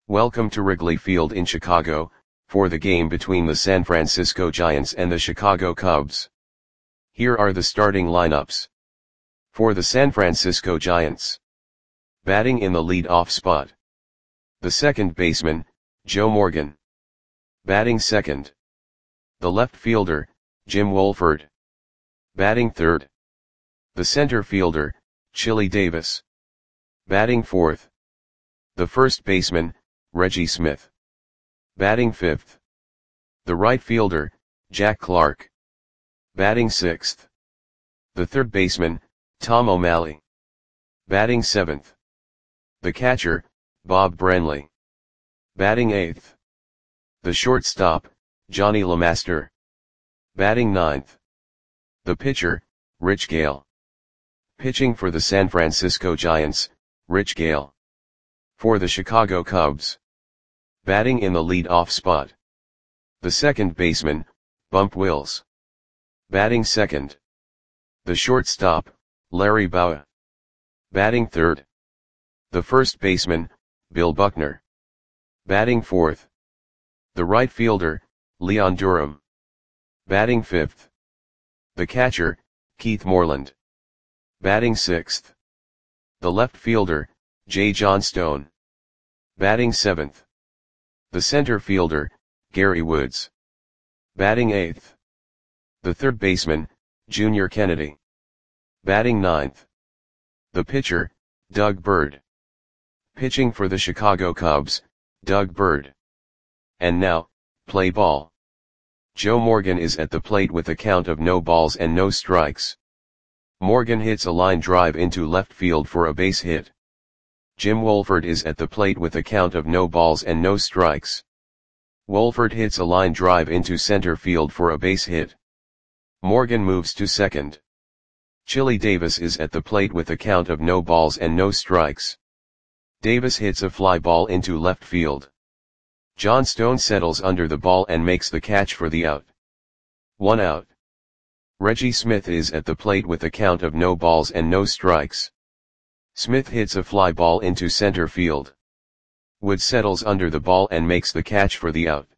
Welcome to Wrigley Field in Chicago, for the game between the San Francisco Giants and the Chicago Cubs. Here are the starting lineups. For the San Francisco Giants. Batting in the lead-off spot. The second baseman, Joe Morgan. Batting second. The left fielder, Jim Wohlford. Batting third. The center fielder, Chili Davis. Batting fourth. The first baseman, Reggie Smith. Batting fifth. The right fielder, Jack Clark. Batting sixth. The third baseman, Tom O'Malley. Batting seventh. The catcher, Bob Branley. Batting eighth. The shortstop, Johnny LeMaster. Batting ninth. The pitcher, Rich Gale. Pitching for the San Francisco Giants, Rich Gale. For the Chicago Cubs. Batting in the lead-off spot. The second baseman, Bump Wills. Batting second. The shortstop, Larry Bowa. Batting third. The first baseman, Bill Buckner. Batting fourth. The right fielder, Leon Durham. Batting fifth. The catcher, Keith Moreland. Batting sixth. The left fielder, Jay Johnstone. Batting seventh. The center fielder, Gary Woods. Batting eighth. The third baseman, Junior Kennedy. Batting ninth. The pitcher, Doug Bird. Pitching for the Chicago Cubs, Doug Bird. And now, play ball. Joe Morgan is at the plate with a count of no balls and no strikes. Morgan hits a line drive into left field for a base hit. Jim Wohlford is at the plate with a count of no balls and no strikes. Wohlford hits a line drive into center field for a base hit. Morgan moves to second. Chili Davis is at the plate with a count of no balls and no strikes. Davis hits a fly ball into left field. Johnstone settles under the ball and makes the catch for the out. 1 out. Reggie Smith is at the plate with a count of no balls and no strikes. Smith hits a fly ball into center field. Wood settles under the ball and makes the catch for the out.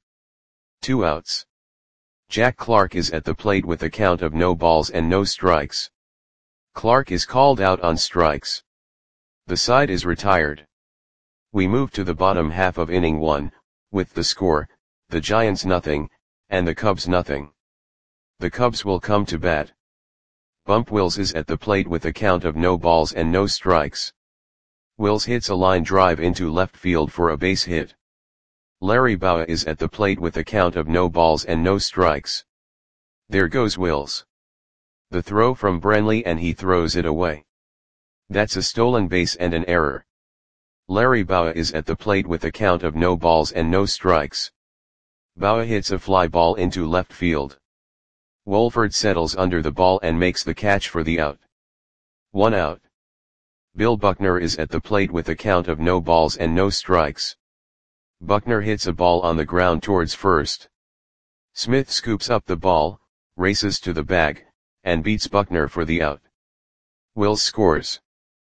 2 outs. Jack Clark is at the plate with a count of no balls and no strikes. Clark is called out on strikes. The side is retired. We move to the bottom half of inning 1, with the score, the Giants nothing, and the Cubs nothing. The Cubs will come to bat. Bump Wills is at the plate with a count of no balls and no strikes. Wills hits a line drive into left field for a base hit. Larry Bowa is at the plate with a count of no balls and no strikes. There goes Wills. The throw from Branley and he throws it away. That's a stolen base and an error. Larry Bowa is at the plate with a count of no balls and no strikes. Bowa hits a fly ball into left field. Wohlford settles under the ball and makes the catch for the out. 1 out. Bill Buckner is at the plate with a count of no balls and no strikes. Buckner hits a ball on the ground towards first. Smith scoops up the ball, races to the bag, and beats Buckner for the out. Wills scores.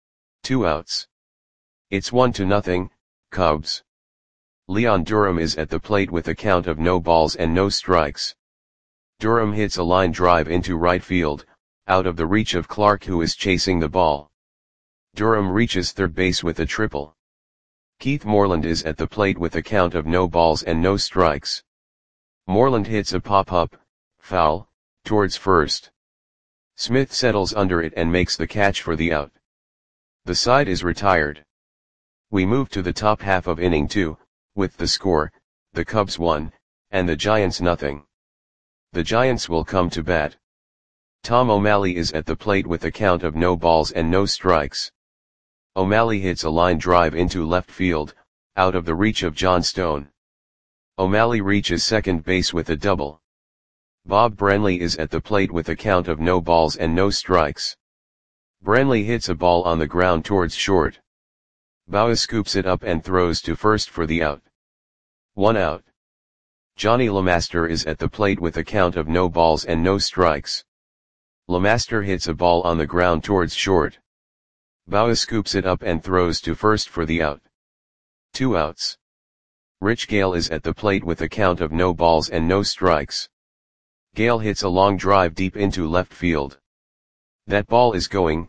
2 outs. It's 1-0, Cubs. Leon Durham is at the plate with a count of no balls and no strikes. Durham hits a line drive into right field, out of the reach of Clark who is chasing the ball. Durham reaches third base with a triple. Keith Moreland is at the plate with a count of no balls and no strikes. Moreland hits a pop-up, foul, towards first. Smith settles under it and makes the catch for the out. The side is retired. We move to the top half of inning 2, with the score, the Cubs 1, and the Giants nothing. The Giants will come to bat. Tom O'Malley is at the plate with a count of no balls and no strikes. O'Malley hits a line drive into left field, out of the reach of Johnstone. O'Malley reaches second base with a double. Bob Branley is at the plate with a count of no balls and no strikes. Branley hits a ball on the ground towards short. Bowa scoops it up and throws to first for the out. 1 out. Johnny LeMaster is at the plate with a count of no balls and no strikes. LeMaster hits a ball on the ground towards short. Bowa scoops it up and throws to first for the out. 2 outs. Rich Gale is at the plate with a count of no balls and no strikes. Gale hits a long drive deep into left field. That ball is going,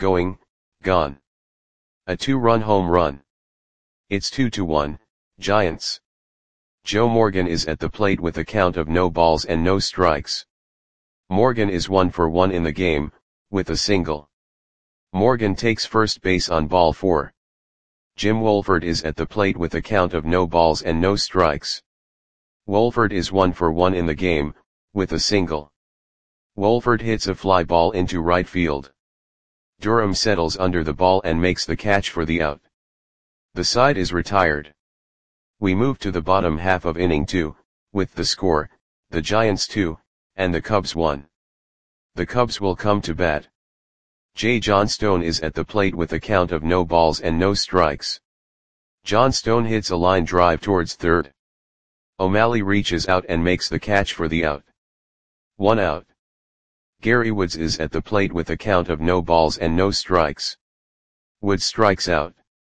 gone. A 2-run home run. It's 2-1, Giants. Joe Morgan is at the plate with a count of no balls and no strikes. Morgan is 1 for 1 in the game, with a single. Morgan takes first base on ball 4. Jim Wolford is at the plate with a count of no balls and no strikes. Wolford is 1 for 1 in the game, with a single. Wolford hits a fly ball into right field. Durham settles under the ball and makes the catch for the out. The side is retired. We move to the bottom half of inning 2, with the score, the Giants 2, and the Cubs 1. The Cubs will come to bat. Jay Johnstone is at the plate with a count of no balls and no strikes. Johnstone hits a line drive towards third. O'Malley reaches out and makes the catch for the out. 1 out. Gary Woods is at the plate with a count of no balls and no strikes. Woods strikes out.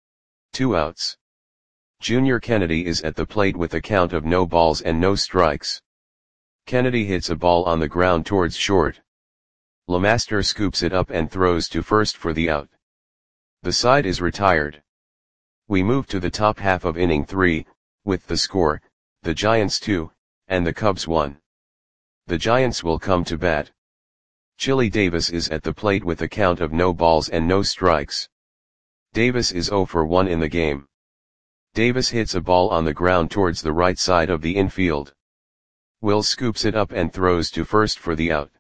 2 outs. Junior Kennedy is at the plate with a count of no balls and no strikes. Kennedy hits a ball on the ground towards short. LeMaster scoops it up and throws to first for the out. The side is retired. We move to the top half of inning 3, with the score, the Giants 2, and the Cubs 1. The Giants will come to bat. Chili Davis is at the plate with a count of no balls and no strikes. Davis is 0 for 1 in the game. Davis hits a ball on the ground towards the right side of the infield. Wills scoops it up and throws to first for the out.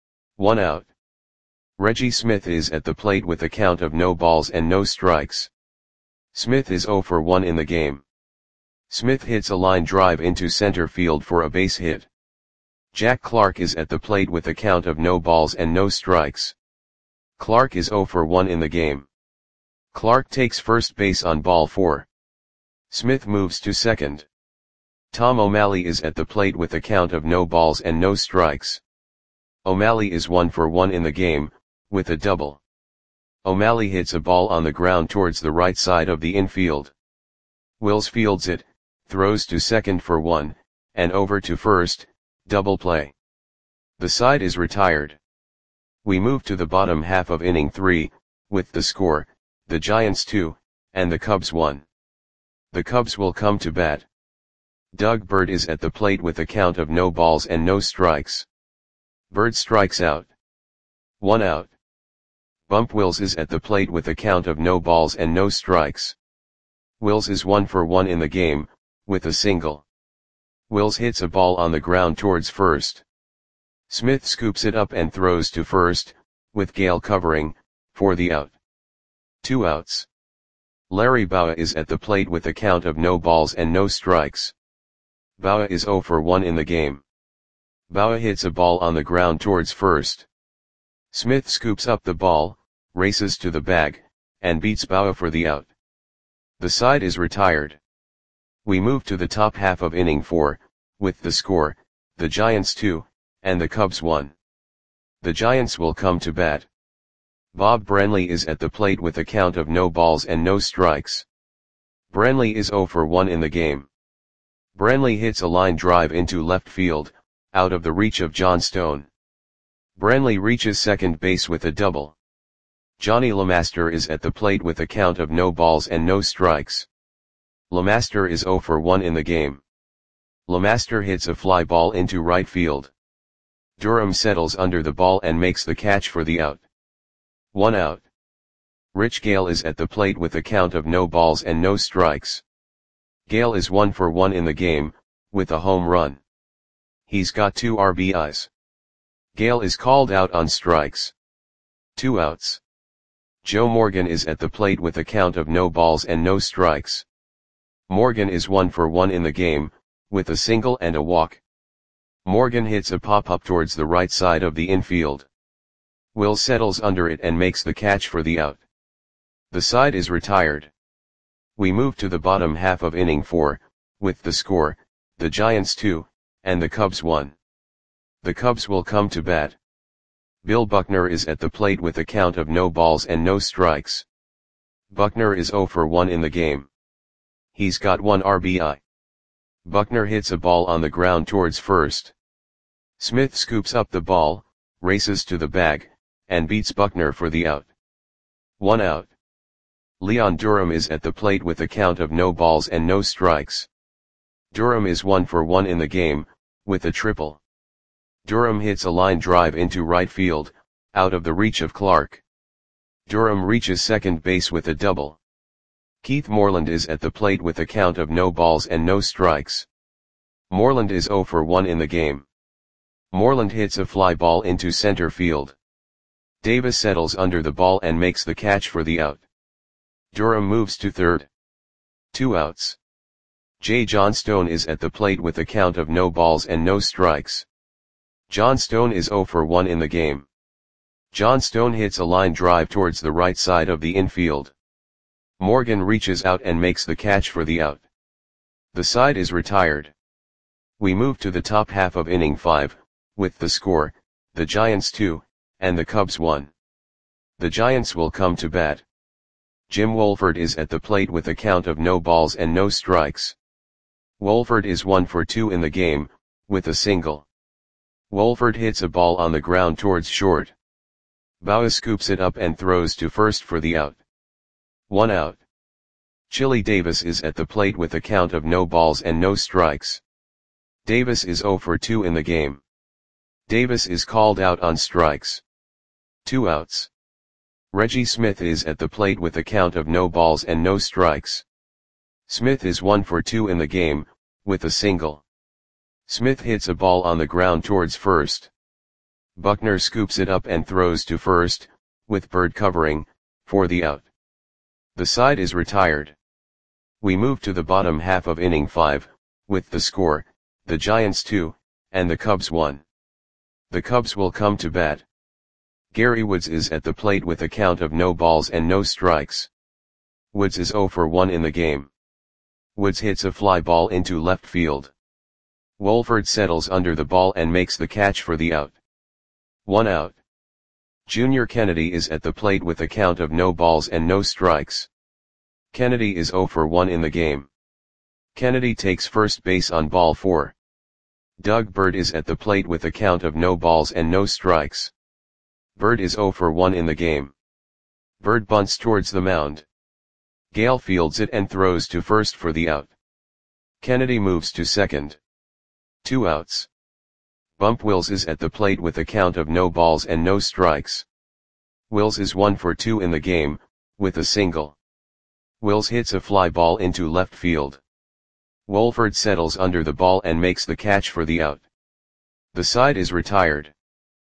1 out. Reggie Smith is at the plate with a count of no balls and no strikes. Smith is 0 for 1 in the game. Smith hits a line drive into center field for a base hit. Jack Clark is at the plate with a count of no balls and no strikes. Clark is 0 for 1 in the game. Clark takes first base on ball 4. Smith moves to second. Tom O'Malley is at the plate with a count of no balls and no strikes. O'Malley is 1 for 1 in the game, with a double. O'Malley hits a ball on the ground towards the right side of the infield. Wills fields it, throws to second for 1, and over to first, double play. The side is retired. We move to the bottom half of inning 3, with the score, the Giants 2, and the Cubs 1. The Cubs will come to bat. Doug Bird is at the plate with a count of no balls and no strikes. Bird strikes out. 1 out. Bump Wills is at the plate with a count of no balls and no strikes. Wills is 1 for 1 in the game, with a single. Wills hits a ball on the ground towards first. Smith scoops it up and throws to first, with Gale covering, for the out. 2 outs. Larry Bowa is at the plate with a count of no balls and no strikes. Bowa is 0 for 1 in the game. Bowa hits a ball on the ground towards first. Smith scoops up the ball, races to the bag, and beats Bowa for the out. The side is retired. We move to the top half of inning 4, with the score, the Giants 2, and the Cubs 1. The Giants will come to bat. Bob Branley is at the plate with a count of no balls and no strikes. Branley is 0 for 1 in the game. Branley hits a line drive into left field, out of the reach of Johnstone. Branley reaches second base with a double. Johnny LeMaster is at the plate with a count of no balls and no strikes. LeMaster is 0 for 1 in the game. LeMaster hits a fly ball into right field. Durham settles under the ball and makes the catch for the out. 1 out. Rich Gale is at the plate with a count of no balls and no strikes. Gale is 1 for 1 in the game, with a home run. He's got 2 RBIs. Gale is called out on strikes. 2 outs. Joe Morgan is at the plate with a count of no balls and no strikes. Morgan is 1 for 1 in the game, with a single and a walk. Morgan hits a pop-up towards the right side of the infield. Will settles under it and makes the catch for the out. The side is retired. We move to the bottom half of inning 4, with the score, the Giants 2, and the Cubs 1. The Cubs will come to bat. Bill Buckner is at the plate with a count of no balls and no strikes. Buckner is 0 for 1 in the game. He's got 1 RBI. Buckner hits a ball on the ground towards first. Smith scoops up the ball, races to the bag, and beats Buckner for the out. 1 out. Leon Durham is at the plate with a count of no balls and no strikes. Durham is 1 for 1 in the game, with a triple. Durham hits a line drive into right field, out of the reach of Clark. Durham reaches second base with a double. Keith Moreland is at the plate with a count of no balls and no strikes. Moreland is 0 for 1 in the game. Moreland hits a fly ball into center field. Davis settles under the ball and makes the catch for the out. Durham moves to third. 2 outs. J. Johnstone is at the plate with a count of no balls and no strikes. Johnstone is 0 for 1 in the game. Johnstone hits a line drive towards the right side of the infield. Morgan reaches out and makes the catch for the out. The side is retired. We move to the top half of inning 5, with the score, the Giants 2, and the Cubs 1. The Giants will come to bat. Jim Wohlford is at the plate with a count of no balls and no strikes. Wohlford is 1 for 2 in the game, with a single. Wohlford hits a ball on the ground towards short. Bauer scoops it up and throws to first for the out. 1 out. Chili Davis is at the plate with a count of no balls and no strikes. Davis is 0 for 2 in the game. Davis is called out on strikes. 2 outs. Reggie Smith is at the plate with a count of no balls and no strikes. Smith is 1 for 2 in the game, with a single. Smith hits a ball on the ground towards first. Buckner scoops it up and throws to first, with Bird covering, for the out. The side is retired. We move to the bottom half of inning 5, with the score, the Giants 2, and the Cubs 1. The Cubs will come to bat. Gary Woods is at the plate with a count of no balls and no strikes. Woods is 0 for 1 in the game. Woods hits a fly ball into left field. Wohlford settles under the ball and makes the catch for the out. 1 out. Junior Kennedy is at the plate with a count of no balls and no strikes. Kennedy is 0 for 1 in the game. Kennedy takes first base on ball 4. Doug Bird is at the plate with a count of no balls and no strikes. Bird is 0 for 1 in the game. Bird bunts towards the mound. Gale fields it and throws to first for the out. Kennedy moves to second. 2 outs. Bump Wills is at the plate with a count of no balls and no strikes. Wills is 1 for 2 in the game, with a single. Wills hits a fly ball into left field. Wohlford settles under the ball and makes the catch for the out. The side is retired.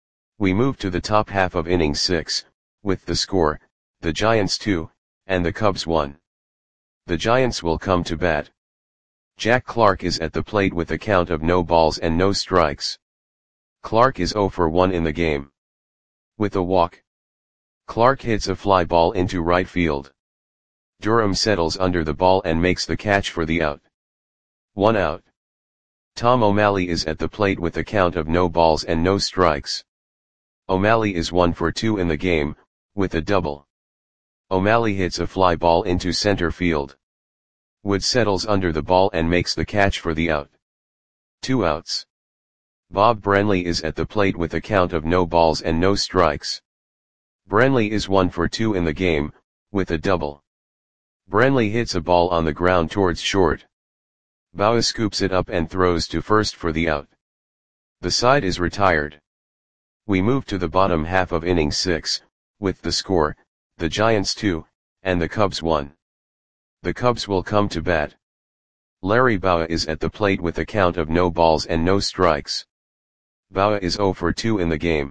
We move to the top half of inning 6, with the score, the Giants 2, and the Cubs 1. The Giants will come to bat. Jack Clark is at the plate with a count of no balls and no strikes. Clark is 0 for 1 in the game. With a walk. Clark hits a fly ball into right field. Durham settles under the ball and makes the catch for the out. 1 out. Tom O'Malley is at the plate with a count of no balls and no strikes. O'Malley is 1 for 2 in the game, with a double. O'Malley hits a fly ball into center field. Wood settles under the ball and makes the catch for the out. 2 outs. Bob Brenly is at the plate with a count of no balls and no strikes. Brenly is 1 for 2 in the game, with a double. Brenly hits a ball on the ground towards short. Bauer scoops it up and throws to first for the out. The side is retired. We move to the bottom half of inning 6, with the score, the Giants 2, and the Cubs 1. The Cubs will come to bat. Larry Bauer is at the plate with a count of no balls and no strikes. Bauer is 0 for 2 in the game.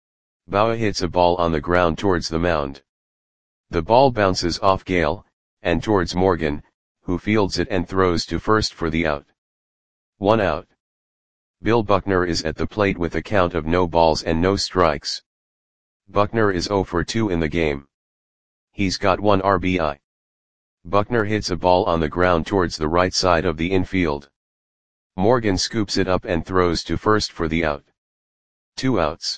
Bauer hits a ball on the ground towards the mound. The ball bounces off Gale, and towards Morgan, who fields it and throws to first for the out. 1 out. Bill Buckner is at the plate with a count of no balls and no strikes. Buckner is 0 for 2 in the game. He's got 1 RBI. Buckner hits a ball on the ground towards the right side of the infield. Morgan scoops it up and throws to first for the out. 2 outs.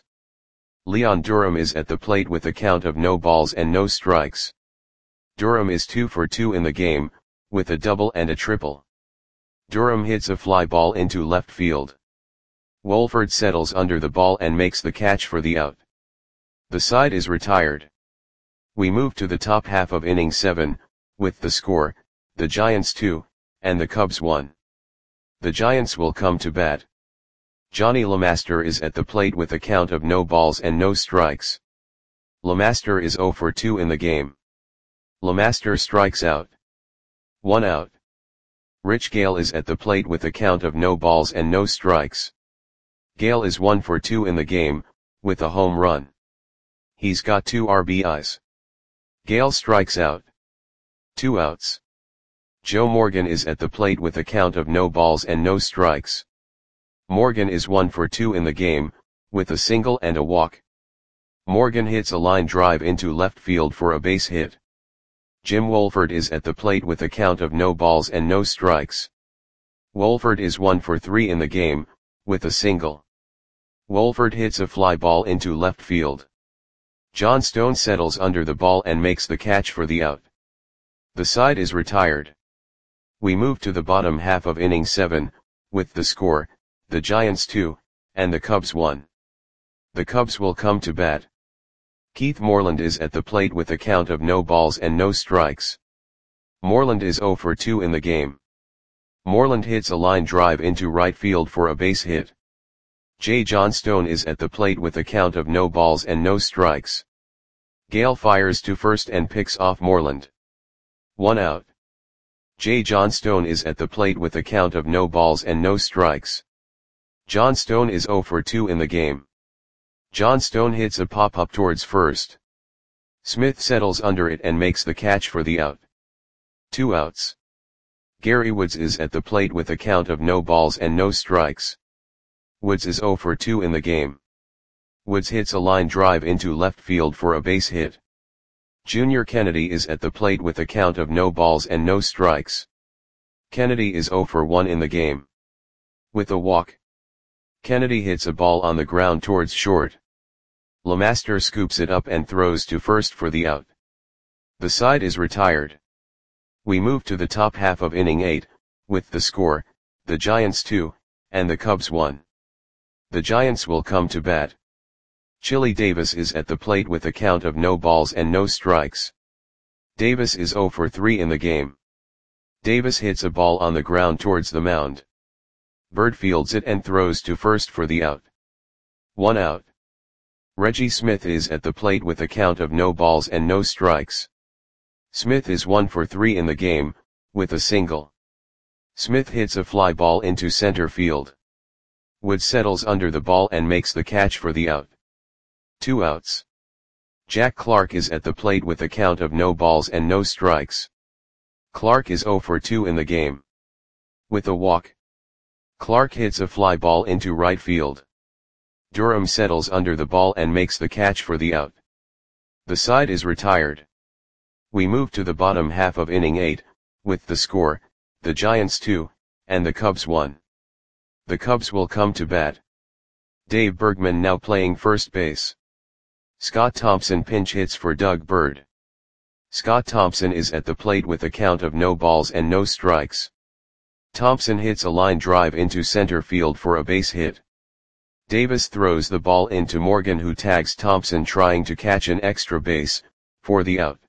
Leon Durham is at the plate with a count of no balls and no strikes. Durham is 2 for 2 in the game, with a double and a triple. Durham hits a fly ball into left field. Wolford settles under the ball and makes the catch for the out. The side is retired. We move to the top half of inning 7, with the score, the Giants 2, and the Cubs 1. The Giants will come to bat. Johnny LeMaster is at the plate with a count of no balls and no strikes. LeMaster is 0 for 2 in the game. LeMaster strikes out. 1 out. Rich Gale is at the plate with a count of no balls and no strikes. Gale is 1 for 2 in the game, with a home run. He's got 2 RBIs. Gale strikes out. 2 outs. Joe Morgan is at the plate with a count of no balls and no strikes. Morgan is 1 for 2 in the game, with a single and a walk. Morgan hits a line drive into left field for a base hit. Jim Wolford is at the plate with a count of no balls and no strikes. Wolford is 1 for 3 in the game, with a single. Wolford hits a fly ball into left field. John Stone settles under the ball and makes the catch for the out. The side is retired. We move to the bottom half of inning 7, with the score, the Giants 2, and the Cubs 1. The Cubs will come to bat. Keith Moreland is at the plate with a count of no balls and no strikes. Moreland is 0 for 2 in the game. Moreland hits a line drive into right field for a base hit. J. John Stone is at the plate with a count of no balls and no strikes. Gale fires to first and picks off Moreland. 1 out. J. John Stone is at the plate with a count of no balls and no strikes. John Stone is 0 for 2 in the game. John Stone hits a pop-up towards first. Smith settles under it and makes the catch for the out. 2 outs. Gary Woods is at the plate with a count of no balls and no strikes. Woods is 0 for 2 in the game. Woods hits a line drive into left field for a base hit. Junior Kennedy is at the plate with a count of no balls and no strikes. Kennedy is 0 for 1 in the game. With a walk. Kennedy hits a ball on the ground towards short. LeMaster scoops it up and throws to first for the out. The side is retired. We move to the top half of inning 8, with the score, the Giants 2, and the Cubs 1. The Giants will come to bat. Chili Davis is at the plate with a count of no balls and no strikes. Davis is 0 for 3 in the game. Davis hits a ball on the ground towards the mound. Bird fields it and throws to first for the out. 1 out. Reggie Smith is at the plate with a count of no balls and no strikes. Smith is 1 for 3 in the game, with a single. Smith hits a fly ball into center field. Woods settles under the ball and makes the catch for the out. 2 outs. Jack Clark is at the plate with a count of no balls and no strikes. Clark is 0 for 2 in the game. With a walk. Clark hits a fly ball into right field. Durham settles under the ball and makes the catch for the out. The side is retired. We move to the bottom half of inning 8, with the score, the Giants 2, and the Cubs 1. The Cubs will come to bat. Dave Bergman now playing first base. Scott Thompson pinch hits for Doug Bird. Scott Thompson is at the plate with a count of no balls and no strikes. Thompson hits a line drive into center field for a base hit. Davis throws the ball into Morgan, who tags Thompson trying to catch an extra base, for the out.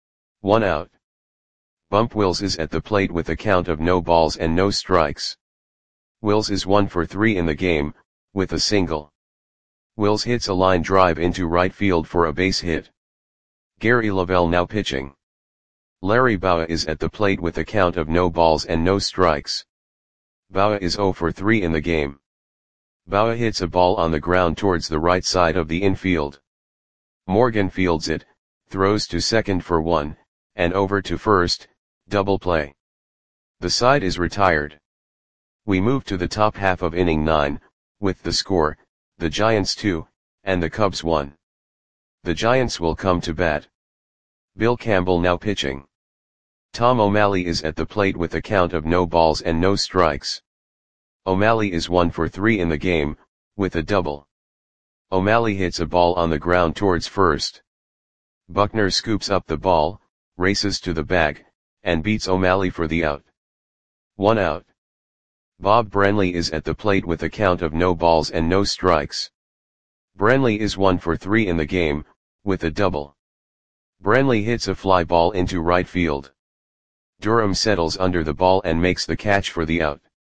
1 out. Bump Wills is at the plate with a count of no balls and no strikes. Wills is 1 for 3 in the game, with a single. Wills hits a line drive into right field for a base hit. Gary Lavelle now pitching. Larry Bowa is at the plate with a count of no balls and no strikes. Bowa is 0 for 3 in the game. Bowa hits a ball on the ground towards the right side of the infield. Morgan fields it, throws to second for 1, and over to first, double play. The side is retired. We move to the top half of inning 9, with the score, the Giants 2, and the Cubs 1. The Giants will come to bat. Bill Campbell now pitching. Tom O'Malley is at the plate with a count of no balls and no strikes. O'Malley is 1 for 3 in the game, with a double. O'Malley hits a ball on the ground towards first. Buckner scoops up the ball, races to the bag, and beats O'Malley for the out. 1 out. Bob Branley is at the plate with a count of no balls and no strikes. Branley is 1 for 3 in the game, with a double. Branley hits a fly ball into right field. Durham settles under the ball and makes the catch for the out.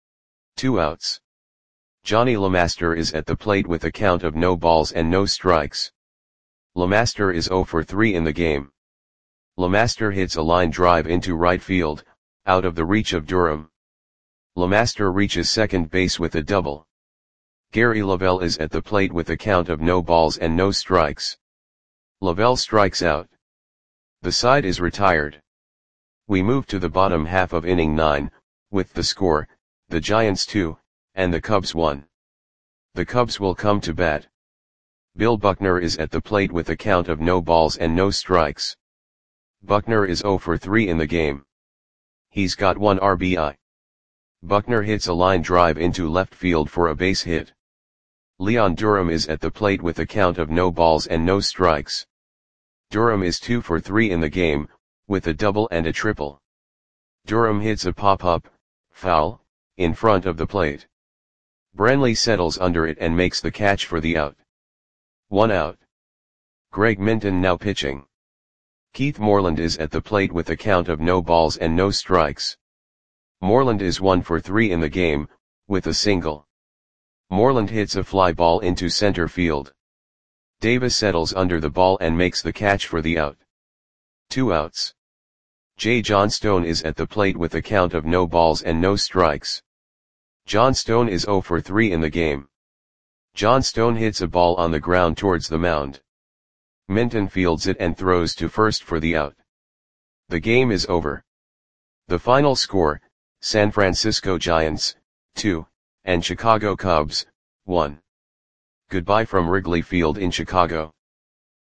2 outs. Johnny LeMaster is at the plate with a count of no balls and no strikes. LeMaster is 0 for 3 in the game. LeMaster hits a line drive into right field, out of the reach of Durham. LeMaster reaches second base with a double. Gary Lavelle is at the plate with a count of no balls and no strikes. Lavelle strikes out. The side is retired. We move to the bottom half of inning 9, with the score, the Giants 2, and the Cubs 1. The Cubs will come to bat. Bill Buckner is at the plate with a count of no balls and no strikes. Buckner is 0 for 3 in the game. He's got 1 RBI. Buckner hits a line drive into left field for a base hit. Leon Durham is at the plate with a count of no balls and no strikes. Durham is 2 for 3 in the game, with a double and a triple. Durham hits a pop-up, foul, in front of the plate. Branley settles under it and makes the catch for the out. 1 out. Greg Minton now pitching. Keith Moreland is at the plate with a count of no balls and no strikes. Moreland is 1 for 3 in the game, with a single. Moreland hits a fly ball into center field. Davis settles under the ball and makes the catch for the out. 2 outs. J. Johnstone is at the plate with a count of no balls and no strikes. Johnstone is 0 for 3 in the game. Johnstone hits a ball on the ground towards the mound. Minton fields it and throws to first for the out. The game is over. The final score, San Francisco Giants, 2, and Chicago Cubs, 1. Goodbye from Wrigley Field in Chicago.